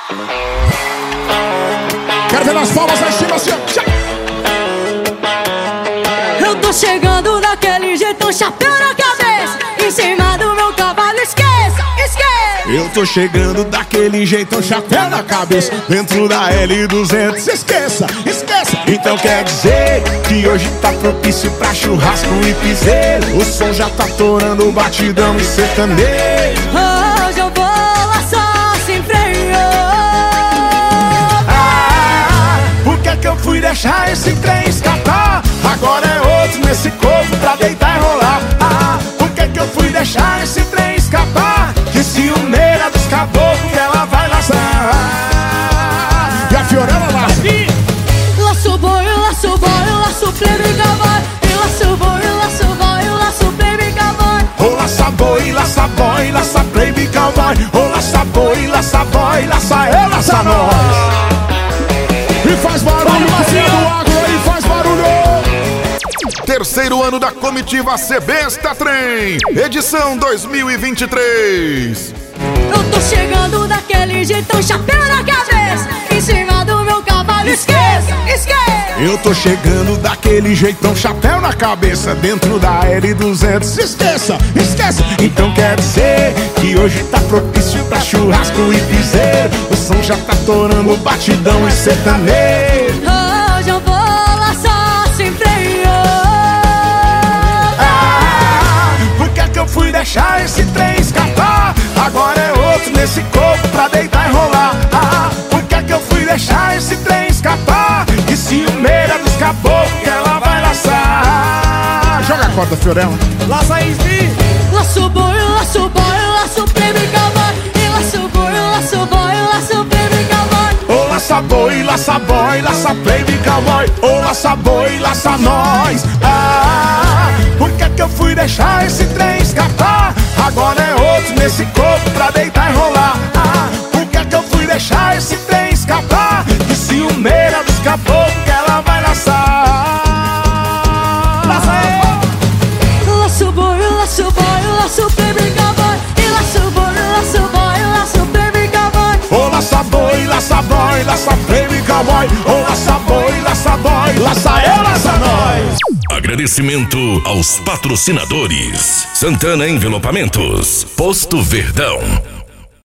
Quero ver nas palmas aí em cima assim, ó. Eu tô chegando daquele jeitão, chapéu na cabeça, em cima do meu cavalo, esqueça, esqueça. Eu tô chegando daquele jeitão, chapéu na cabeça, dentro da L200, esqueça, esqueça. Então quer dizer que hoje tá propício pra churrasco e piseiro. O som já tá torando, batidão e sertanejo. Hoje eu vou lá só sem freio. Por que que eu fui deixar esse trem escapar? Agora é outro nesse corpo pra deitar e rolar. Por que que eu fui deixar esse trem escapar? Que ciumeira dos caboclos que ela vai laçar. E a Fiorella laça. Laço boi, laço boi, laço plebe cavalo. E laço boi, laço boi, laço plebe cavalo. Ô laça boi, laça boy, laça plebe cowboy. Ô laça boi, laça boy, laça eu, laça nós. E faz barulho, Marcinho do Agro aí, faz barulho. Terceiro ano da comitiva Sebesta Trem, edição 2023. Eu tô chegando daquele jeitão, chapéu na cabeça, em cima do meu cavalo, esqueça, esqueça. Eu tô chegando daquele jeitão, chapéu na cabeça, dentro da L200, esqueça, esqueça. Então quer dizer que hoje tá propício pra churrasco e piseiro. O som já tá torando, batidão e sertanejo. Hoje eu vou lá só sem freio. Por que que eu fui deixar esse trem escapar? Agora é outro nesse corpo pra deitar e rolar. Por que que eu fui deixar esse trem escapar? Que ciumeira dos caboclos que ela vai laçar. Joga a corda, Fiorella. Laça aí, Laço boi, laço boi, laço plebe cavalo. E laço boi, laço boi, laço plebe cavalo. ô laça boi, laça boy, laça baby cowboy. Ô laça boi, laça nós. Por que que eu fui deixar esse trem escapar? Agora é outro nesse corpo pra deitar e rolar. Por que que eu fui deixar esse trem escapar? Que ciumeira dos caboclos que ela vai laçar. Laça aí. Laço boi, laço boi, laço plebe cavalo. E laço boi, laço boi, laço plebe cavalo. Ô laça boi, laça boy, laça baby cowboy. Ô laça boi, laça boy, laça eu, laça nós. Agradecimento aos patrocinadores: Santana Envelopamentos, Posto Verdão,